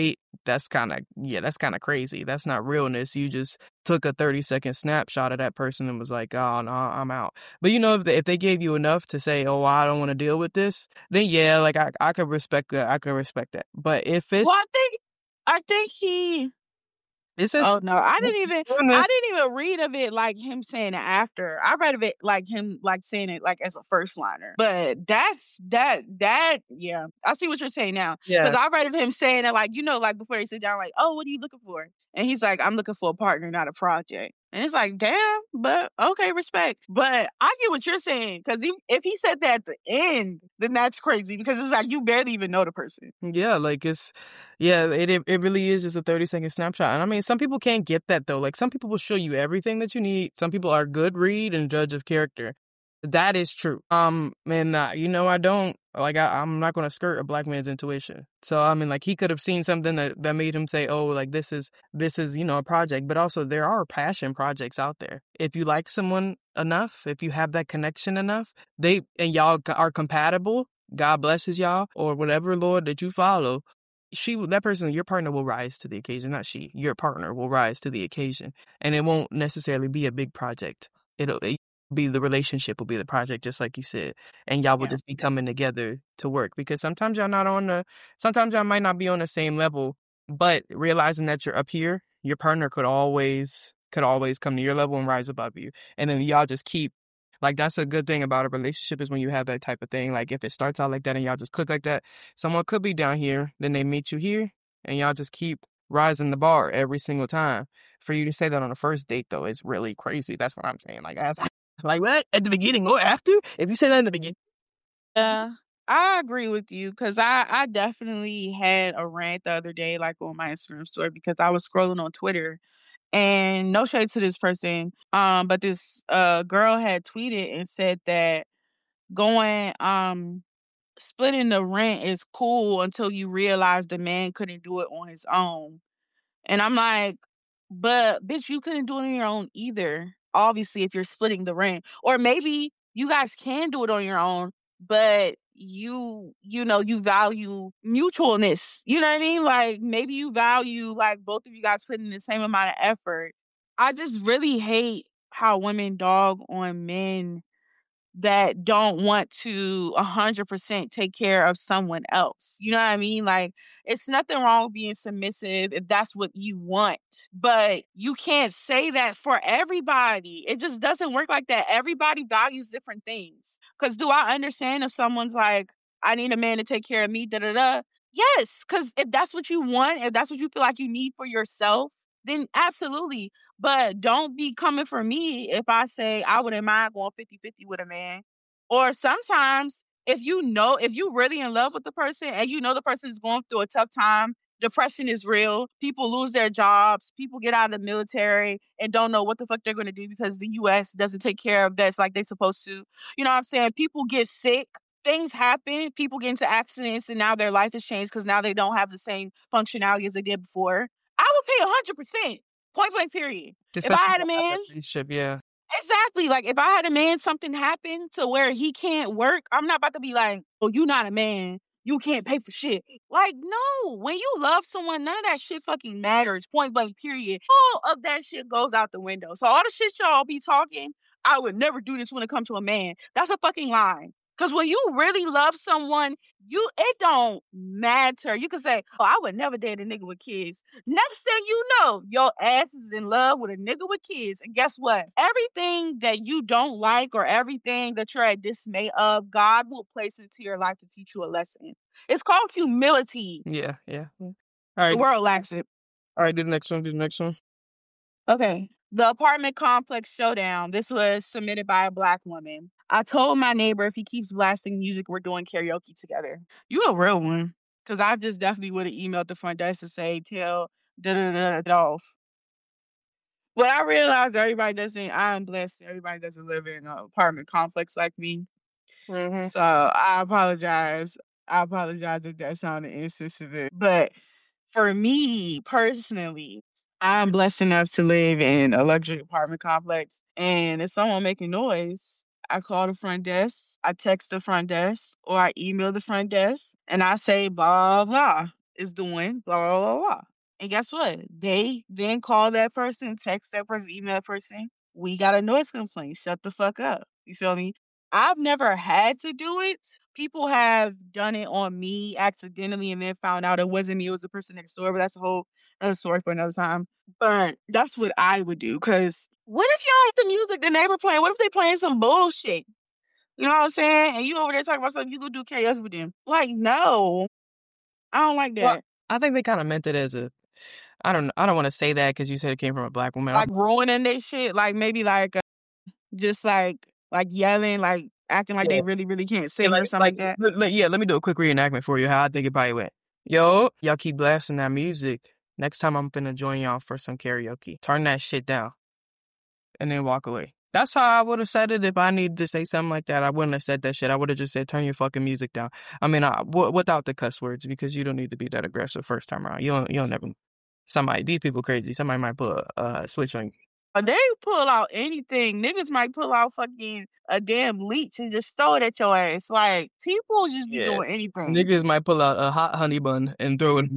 [SPEAKER 2] that's kind of, yeah, that's kind of crazy. That's not realness. You just took a thirty second snapshot of that person and was like, oh, no, I'm out. But, you know, if they, if they gave you enough to say, oh, I don't want to deal with this, then yeah, like I, I could respect that. I could respect that. But if it's...
[SPEAKER 1] Well, I think, I think he...
[SPEAKER 2] It says,
[SPEAKER 1] oh no, I didn't even
[SPEAKER 2] realness.
[SPEAKER 1] I didn't even read of it like him saying it after. I read of it like him like saying it like as a first liner. But that's that that yeah. I see what you're saying now.
[SPEAKER 2] Yeah.
[SPEAKER 1] Because I read of him saying it like, you know, like before they sit down, like, oh, what are you looking for? And he's like, I'm looking for a partner, not a project. And it's like, damn, but okay, respect. But I get what you're saying. Because if he said that at the end, then that's crazy. Because it's like you barely even know the person.
[SPEAKER 2] Yeah, like it's, yeah, it it it really is just a thirty second snapshot. And I mean, some people can't get that though. Like some people will show you everything that you need. Some people are good read and judge of character. That is true. Um, and uh, you know, I don't like. I, I'm not going to skirt a black man's intuition. So I mean, like he could have seen something that, that made him say, "Oh, like this is this is you know a project." But also, there are passion projects out there. If you like someone enough, if you have that connection enough, they and y'all are compatible. God blesses y'all, or whatever Lord that you follow. She, that person, your partner will rise to the occasion. Not she, your partner will rise to the occasion, and it won't necessarily be a big project. It'll. It, be the relationship will be the project, just like you said, and y'all will yeah. just be coming together to work, because sometimes y'all not on the sometimes y'all might not be on the same level, but realizing that you're up here, your partner could always could always come to your level and rise above you, and then y'all just keep like that's a good thing about a relationship, is when you have that type of thing. Like if it starts out like that and y'all just click like that, someone could be down here, then they meet you here, and y'all just keep rising the bar every single time. For you to say that on the first date though is really crazy. That's what I'm saying. Like that's like what? At the beginning or after? If you say that in the beginning.
[SPEAKER 1] Yeah, I agree with you, because I, I definitely had a rant the other day, like on my Instagram story, because I was scrolling on Twitter, and no shade to this person, um, but this uh girl had tweeted and said that going um splitting the rent is cool until you realize the man couldn't do it on his own. And I'm like, but bitch, you couldn't do it on your own either. Obviously, if you're splitting the rent, or maybe you guys can do it on your own, but you, you know, you value mutualness. You know what I mean? Like maybe you value like both of you guys putting the same amount of effort. I just really hate how women dog on men that don't want to one hundred percent take care of someone else. You know what I mean? Like, it's nothing wrong with being submissive if that's what you want, but you can't say that for everybody. It just doesn't work like that. Everybody values different things. Because do I understand if someone's like, I need a man to take care of me, da da da? Yes, because if that's what you want, if that's what you feel like you need for yourself, then absolutely. But don't be coming for me if I say I wouldn't mind going fifty-fifty with a man. Or sometimes if you know, if you really in love with the person and you know the person is going through a tough time, depression is real, people lose their jobs, people get out of the military and don't know what the fuck they're going to do because the U S doesn't take care of vets like they're supposed to. You know what I'm saying? People get sick. Things happen. People get into accidents and now their life has changed because now they don't have the same functionality as they did before. I would pay one hundred percent. Point blank, period.
[SPEAKER 2] Especially
[SPEAKER 1] if I had a man,
[SPEAKER 2] relationship, yeah,
[SPEAKER 1] exactly. Like if I had a man, something happened to where he can't work, I'm not about to be like, "Oh, you not a man. You can't pay for shit." Like, no. When you love someone, none of that shit fucking matters. Point blank, period. All of that shit goes out the window. So all the shit y'all be talking, I would never do this when it comes to a man. That's a fucking lie. Because when you really love someone, you it don't matter. You can say, "Oh, I would never date a nigga with kids." Next thing you know, your ass is in love with a nigga with kids. And guess what? Everything that you don't like or everything that you're at dismay of, God will place into your life to teach you a lesson. It's called humility.
[SPEAKER 2] Yeah, yeah. All right.
[SPEAKER 1] The world lacks it.
[SPEAKER 2] All right, do the next one. Do the next one.
[SPEAKER 1] Okay. The apartment complex showdown. This was submitted by a black woman. I told my neighbor if he keeps blasting music, we're doing karaoke together. You a real one. Because I just definitely would have emailed the front desk to say, tell da da da da off. But I realized everybody doesn't, I'm blessed, everybody doesn't live in an apartment complex like me.
[SPEAKER 2] Mm-hmm.
[SPEAKER 1] So I apologize. I apologize if that sounded insensitive. But for me personally, I'm blessed enough to live in a luxury apartment complex. And if someone making noise, I call the front desk, I text the front desk, or I email the front desk, and I say, blah, blah, is doing blah, blah, blah, blah. And guess what? They then call that person, text that person, email that person. We got a noise complaint. Shut the fuck up. You feel me? I've never had to do it. People have done it on me accidentally and then found out it wasn't me, it was the person next door. But that's a whole another story for another time. But that's what I would do. Cause what if y'all like the music the neighbor playing? What if they playing some bullshit? You know what I'm saying? And you over there talking about something, you go do karaoke with them. Like, no. I don't like
[SPEAKER 2] Well,
[SPEAKER 1] that.
[SPEAKER 2] I think they kind of meant it as a. I don't. I don't want to say that because you said it came from a black woman.
[SPEAKER 1] Like ruining their shit. Like maybe like uh, just like like yelling, like acting like
[SPEAKER 2] Yeah.
[SPEAKER 1] they really really can't
[SPEAKER 2] Yeah,
[SPEAKER 1] sing or
[SPEAKER 2] like,
[SPEAKER 1] something
[SPEAKER 2] like,
[SPEAKER 1] like that.
[SPEAKER 2] let- let- yeah, let me do a quick reenactment for you. How I think it probably went. Yo, y'all keep blasting that music. Next time I'm finna join y'all for some karaoke. Turn that shit down, and then walk away. That's how I would have said it if I needed to say something like that. I wouldn't have said that shit. I would have just said, "Turn your fucking music down." I mean, I, w- without the cuss words, because you don't need to be that aggressive first time around. You don't. You don't never. Somebody, these people crazy. Somebody might put a uh, switch on you.
[SPEAKER 1] But they pull out anything. Niggas might pull out fucking a damn leech and just throw it at your ass. Like people just be
[SPEAKER 2] Yeah.
[SPEAKER 1] doing anything.
[SPEAKER 2] Niggas might pull out a hot honey bun and throw it.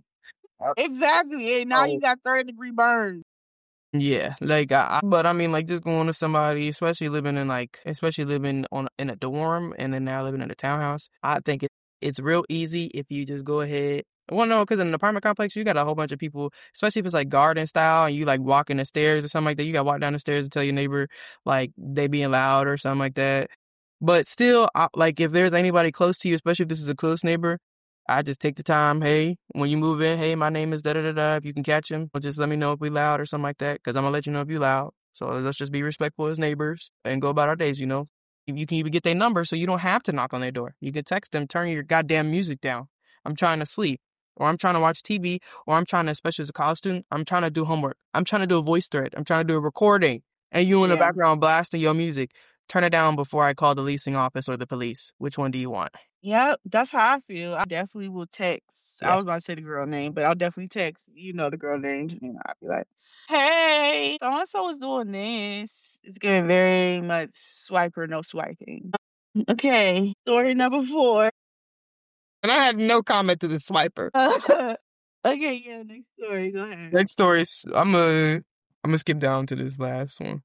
[SPEAKER 1] Exactly. And now you got third degree burns.
[SPEAKER 2] Yeah, like, I, but I mean, like, just going to somebody, especially living in, like, especially living on in a dorm and then now living in a townhouse, I think it, it's real easy if you just go ahead. Well, no, because in an apartment complex, you got a whole bunch of people, especially if it's, like, garden style and you, like, walking the stairs or something like that. You got to walk down the stairs and tell your neighbor, like, they being loud or something like that. But still, I, like, if there's anybody close to you, especially if this is a close neighbor, I just take the time. Hey, when you move in, hey, my name is da da da da. If you can catch him, just let me know if we loud or something like that, because I'm gonna let you know if you loud. So let's just be respectful as neighbors and go about our days. You know, you can even get their number, so you don't have to knock on their door. You can text them, turn your goddamn music down. I'm trying to sleep, or I'm trying to watch T V, or I'm trying to, especially as a college student, I'm trying to do homework. I'm trying to do a voice thread. I'm trying to do a recording, and you in the
[SPEAKER 1] Yeah.
[SPEAKER 2] background blasting your music. Turn it down before I call the leasing office or the police. Which one do you want?
[SPEAKER 1] Yep, that's how I feel. I definitely will text. I
[SPEAKER 2] Yeah.
[SPEAKER 1] was about to say the girl name, but I'll definitely text. You know the girl name. And I'll be like, hey, so and so is doing this. It's getting very much swiper, no swiping. Okay, story number four.
[SPEAKER 2] And I had no comment to the swiper.
[SPEAKER 1] Okay, yeah, next story. Go ahead.
[SPEAKER 2] Next story is, I'm a, I'm gonna skip down to this last one.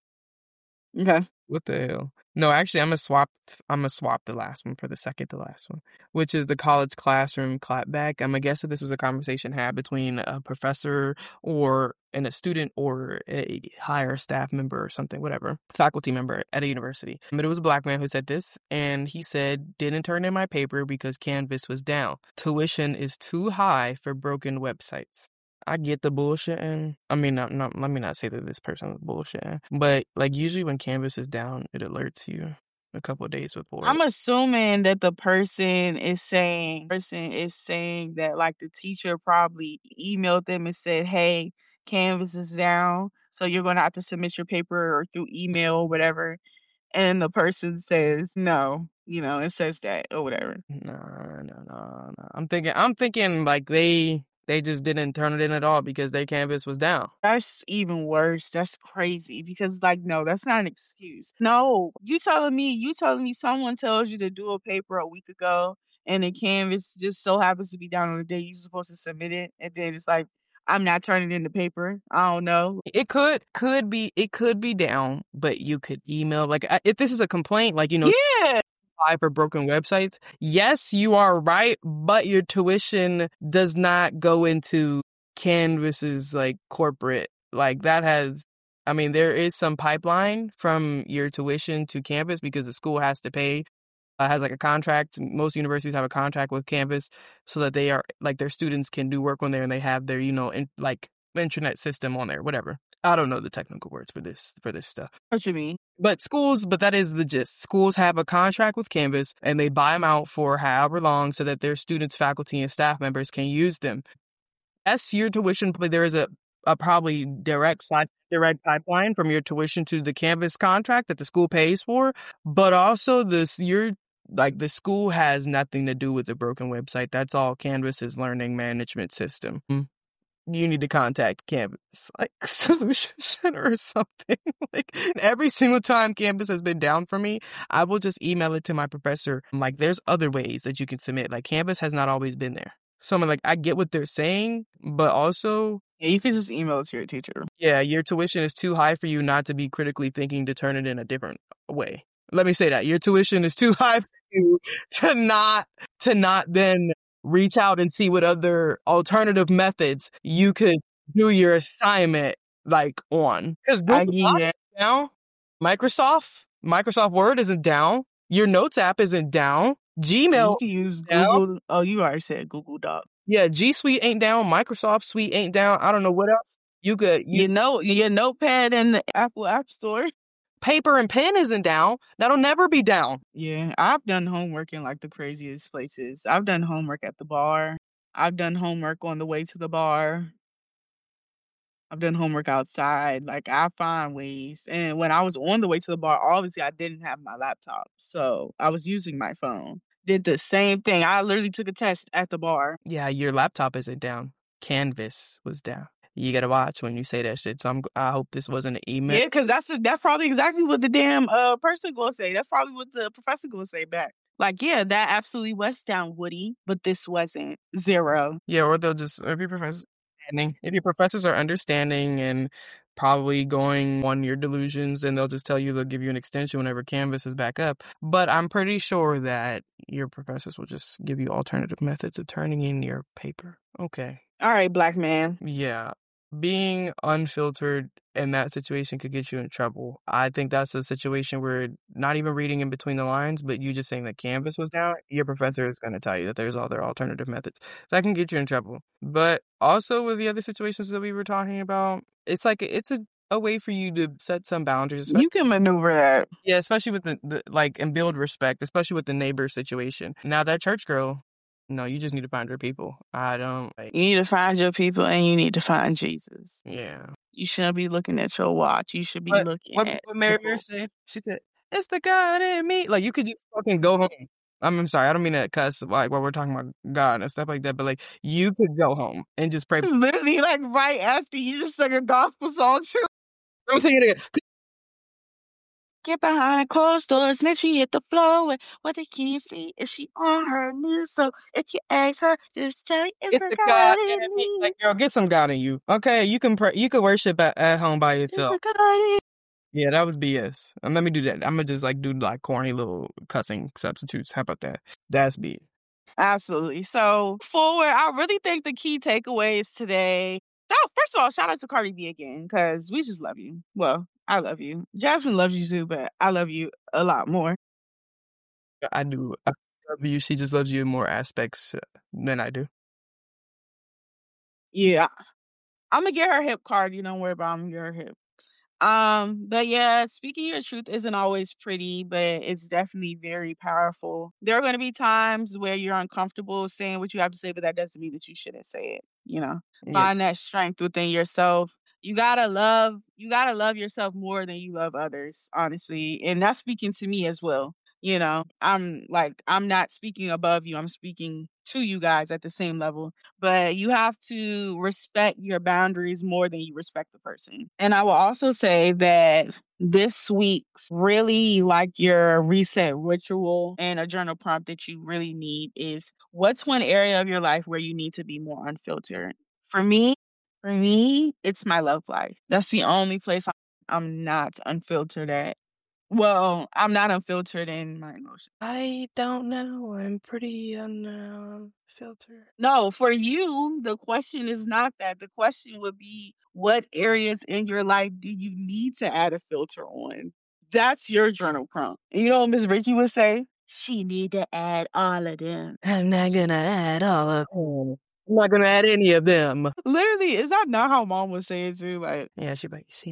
[SPEAKER 1] Okay.
[SPEAKER 2] What the hell? No, actually, I'm gonna swap. I'm gonna swap the last one for the second to last one, which is the college classroom clapback. I'm gonna guess that this was a conversation had between a professor or and a student or a higher staff member or something, whatever, faculty member at a university. But it was a black man who said this, and he said, "Didn't turn in my paper because Canvas was down. Tuition is too high for broken websites." I get the bullshitting. I mean, not, not, let me not say that this person was bullshitting. But, like, usually when Canvas is down, it alerts you a couple of days before.
[SPEAKER 1] I'm assuming that the person is saying person is saying that like the teacher probably emailed them and said, "Hey, Canvas is down, so you're gonna have to submit your paper or through email or whatever." And the person says no, you know, it says that or whatever.
[SPEAKER 2] No, no, no, no. I'm thinking, I'm thinking like they they just didn't turn it in at all because their Canvas was down.
[SPEAKER 1] That's even worse. That's crazy because like no, that's not an excuse. No, you telling me you telling me someone tells you to do a paper a week ago and the Canvas just so happens to be down on the day you're supposed to submit it, and then it's like I'm not turning in the paper. I don't know.
[SPEAKER 2] It could could be it could be down, but you could email like I- if this is a complaint, like you know,
[SPEAKER 1] Yeah.
[SPEAKER 2] apply for broken websites. Yes, you are right, but your tuition does not go into Canvas's like corporate. Like that has, I mean, there is some pipeline from your tuition to Canvas because the school has to pay. Uh, has like a contract. Most universities have a contract with Canvas so that they are like their students can do work on there and they have their, you know, in, like internet system on there, whatever. I don't know the technical words for this for this stuff.
[SPEAKER 1] What you mean?
[SPEAKER 2] But schools, but that is the gist. Schools have a contract with Canvas and they buy them out for however long so that their students, faculty, and staff members can use them. Yes, your tuition, but there is a, a probably direct slash direct pipeline from your tuition to the Canvas contract that the school pays for, but also this your like the school has nothing to do with the broken website. That's all Canvas's learning management system. You need to contact Canvas, like Solution Center or something. Like every single time Canvas has been down for me, I will just email it to my professor. Like there's other ways that you can submit. Like Canvas has not always been there. So I'm like, I get what they're saying, but also,
[SPEAKER 1] Yeah, you can just email it to your teacher.
[SPEAKER 2] yeah, your tuition is too high for you not to be critically thinking to turn it in a different way. Let me say that. Your tuition is too high for you to not to not then reach out and see what other alternative methods you could do your assignment like on. Because
[SPEAKER 1] I
[SPEAKER 2] Google
[SPEAKER 1] get
[SPEAKER 2] Docs
[SPEAKER 1] that.
[SPEAKER 2] is down. Microsoft, Microsoft Word isn't down. Your Notes app isn't down. Gmail
[SPEAKER 1] You can use
[SPEAKER 2] down.
[SPEAKER 1] Google. Oh, you already said Google Doc.
[SPEAKER 2] Yeah, G Suite ain't down. Microsoft Suite ain't down. I don't know what else. You could you
[SPEAKER 1] You know, your notepad in the Apple App Store.
[SPEAKER 2] paper and pen isn't down. That'll never be down.
[SPEAKER 1] Yeah, I've done homework in like the craziest places. I've done homework at the bar. I've done homework on the way to the bar. I've done homework outside. Like I find ways. And when I was on the way to the bar, obviously I didn't have my laptop. So I was using my phone. Did the same thing. I literally took a test at the bar.
[SPEAKER 2] Yeah, your laptop isn't down. Canvas was down. You gotta watch when you say that shit. So I'm, I hope this wasn't an email.
[SPEAKER 1] Yeah, because that's that's probably exactly what the damn uh person gonna say. That's probably what the professor gonna say back. Like, yeah, that absolutely was down, Woody, but this wasn't. Zero.
[SPEAKER 2] Yeah, or they'll just, or if your professors, if your professors are understanding and probably going on your delusions, and they'll just tell you they'll give you an extension whenever Canvas is back up. But I'm pretty sure that your professors will just give you alternative methods of turning in your paper. Okay.
[SPEAKER 1] All right, black man.
[SPEAKER 2] Yeah. Being unfiltered in that situation could get you in trouble. I think that's a situation where not even reading in between the lines, but you just saying that Canvas was down, your professor is going to tell you that there's other alternative methods. That can get you in trouble. But also with the other situations that we were talking about, it's like it's a, a way for you to set some boundaries.
[SPEAKER 1] You can maneuver that.
[SPEAKER 2] Yeah, especially with the, the like and build respect, especially with the neighbor situation. Now that church girl, no, you just need to find her people. I don't like.
[SPEAKER 1] You need to find your people and you need to find Jesus.
[SPEAKER 2] Yeah.
[SPEAKER 1] You shouldn't be looking at your watch. You should be
[SPEAKER 2] What
[SPEAKER 1] looking
[SPEAKER 2] what
[SPEAKER 1] at
[SPEAKER 2] what Mary Mary said? She said, "It's the God in me." Like you could just fucking go home. I'm, I'm sorry, I don't mean to cuss like while we're talking about God and stuff like that, but like you could go home and just pray.
[SPEAKER 1] It's literally like right after you just sung a gospel song too.
[SPEAKER 2] I'm saying it again.
[SPEAKER 1] Get behind closed doors, make sure you hit the floor. And what they can't see is she on her knees. So if you ask her, just tell you it's,
[SPEAKER 2] It's
[SPEAKER 1] the
[SPEAKER 2] the
[SPEAKER 1] God
[SPEAKER 2] God
[SPEAKER 1] in
[SPEAKER 2] in me.
[SPEAKER 1] me.
[SPEAKER 2] Like girl, get some God in you. Okay, you can pray. You can worship at, at home by
[SPEAKER 1] It's
[SPEAKER 2] yourself.
[SPEAKER 1] the God in me.
[SPEAKER 2] Yeah, that was B S. Um, let me do that. I'm gonna just like do like corny little cussing substitutes. How about that? That's B S.
[SPEAKER 1] Absolutely. So forward, I really think the key takeaways today. So first of all, shout out to Cardi B again, because we just love you. Well, I love you. Jasmine loves you too, but I love you a lot more.
[SPEAKER 2] I do. I love you. She just loves you in more aspects uh, than I do.
[SPEAKER 1] Yeah. I'm gonna get her hip card. You don't worry about it. I'm gonna get her hip. Um, but yeah, speaking your truth isn't always pretty, but it's definitely very powerful. There are going to be times where you're uncomfortable saying what you have to say, but that doesn't mean that you shouldn't say it. You know,
[SPEAKER 2] Yeah.
[SPEAKER 1] find that strength within yourself. You gotta love, you gotta love yourself more than you love others, honestly. And that's speaking to me as well. You know, I'm like, I'm not speaking above you, I'm speaking to you guys at the same level, but you have to respect your boundaries more than you respect the person. And I will also say that this week's really like your reset ritual and a journal prompt that you really need is what's one area of your life where you need to be more unfiltered? For me, for me, it's my love life. That's the only place I'm, I'm not unfiltered at. Well, I'm not unfiltered in my emotions.
[SPEAKER 2] I don't know. I'm pretty unfiltered.
[SPEAKER 1] No, for you, the question is not that. The question would be what areas in your life do you need to add a filter on? That's your journal prompt. And you know what Miss Ricky would say? She need to add all of them.
[SPEAKER 2] I'm not gonna add all of them. I'm not gonna add any of them.
[SPEAKER 1] Literally, is that not how mom would say it too? Like,
[SPEAKER 2] Yeah, she like she.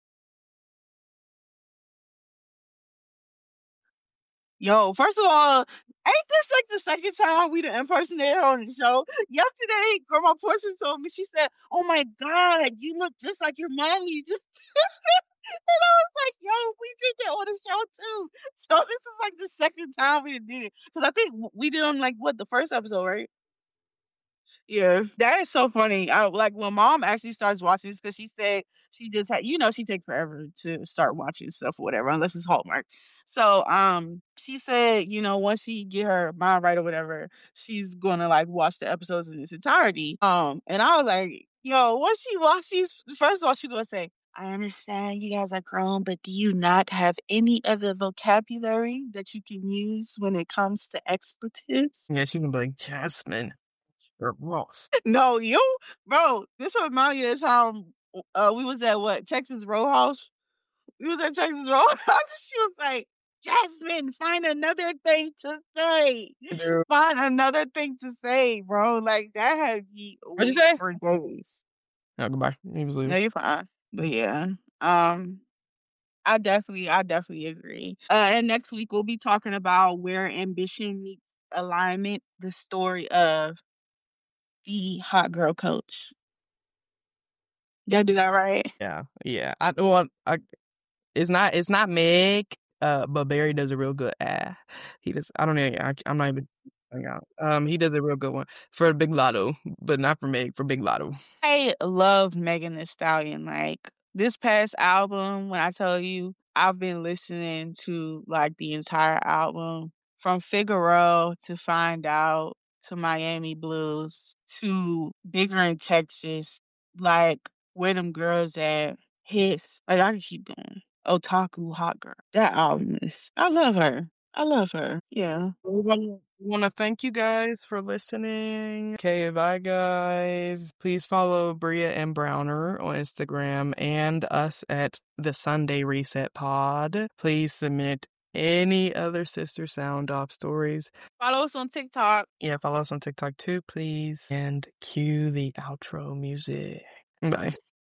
[SPEAKER 1] yo, first of all, ain't this like the second time we done impersonated her on the show? Yesterday, Grandma Portia told me, she said, "Oh my God, you look just like your mommy." You just and I was like, "Yo, we did that on the show too." So this is like the second time we did it because I think w- we did on like what the first episode, right? Yeah, that is so funny. I like when mom actually starts watching this because she said she just had, you know, she takes forever to start watching stuff or whatever, unless it's Hallmark. So, um, she said, you know, once she get her mind right or whatever, she's gonna like watch the episodes in its entirety. Um, and I was like, yo, once she watches, first of all, she's gonna say, I understand you guys are grown, but do you not have any other vocabulary that you can use when it comes to expletives?
[SPEAKER 2] Yeah, she's gonna be like, Jasmine, you're rough.
[SPEAKER 1] No, you, bro. This reminds me of the time uh, we was at what Texas Roadhouse. We was at Texas Roadhouse. She was like, Jasmine, find another thing to say.
[SPEAKER 2] Dude,
[SPEAKER 1] Find another thing to say, bro. Like that had me
[SPEAKER 2] what'd you
[SPEAKER 1] weak
[SPEAKER 2] say?
[SPEAKER 1] for days.
[SPEAKER 2] Oh, goodbye. He was
[SPEAKER 1] No,
[SPEAKER 2] leaving.
[SPEAKER 1] you're fine. But yeah, um, I definitely, I definitely agree. Uh, and next week we'll be talking about where ambition meets alignment, the story of the hot girl coach. Did I do that right?
[SPEAKER 2] Yeah, yeah. I well, I, it's not, it's not Meg. Uh, but Barry does a real good. Ah, he does. I don't know. I, I'm not even. Yeah. Um, he does a real good one for Big Lotto, but not for Meg. For Big Lotto.
[SPEAKER 1] I love Megan Thee Stallion. Like this past album, when I tell you, I've been listening to like the entire album from Figaro to Find Out to Miami Blues to Bigger in Texas, like where them girls at, Hiss. Like I can keep going. Otaku Hot Girl. That album is. I love her. I love her. Yeah.
[SPEAKER 2] We want, we want to thank you guys for listening. Okay, bye guys. Please follow Bria and Browner on Instagram and us at the Sunday Reset Pod. Please submit any other Sister Sound Off stories.
[SPEAKER 1] Follow us on TikTok.
[SPEAKER 2] Yeah, follow us on TikTok too, please. And cue the outro music. Bye.